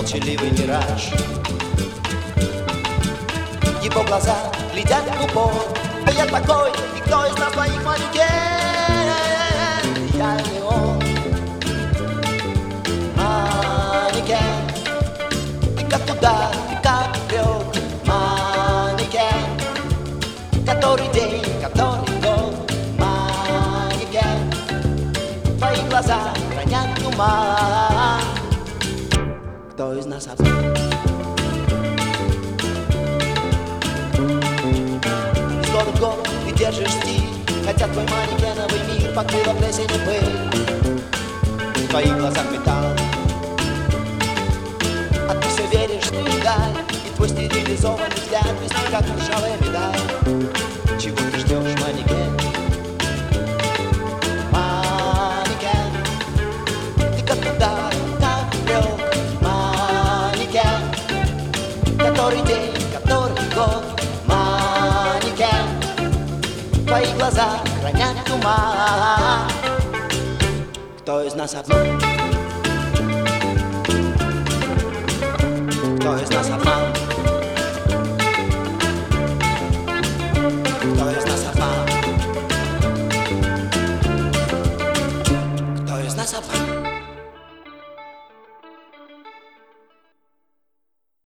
молчаливый мираж. Его глаза глядят в упор. Я такой, и кто из нас двоих манекен? Я или он? Манекен. И как удар, и как упрек. Манекен. Который день, который год. Манекен. Твои глаза хранят туман. Кто из нас один? Из года в год ты держишь стиль, хотя твой манекеновый мир покрыла плесень и пыль. В твоих глазах металл, а ты все веришь в вдаль, и твой стерилизованный взгляд блестит, как ржавая медаль. Чего ты ждешь, манекен? Манекен. Ты как удар, как упрек. Манекен. Который день, который год. Манекен. Твои глаза хранят туман. Кто из нас одно? Кто из нас одно?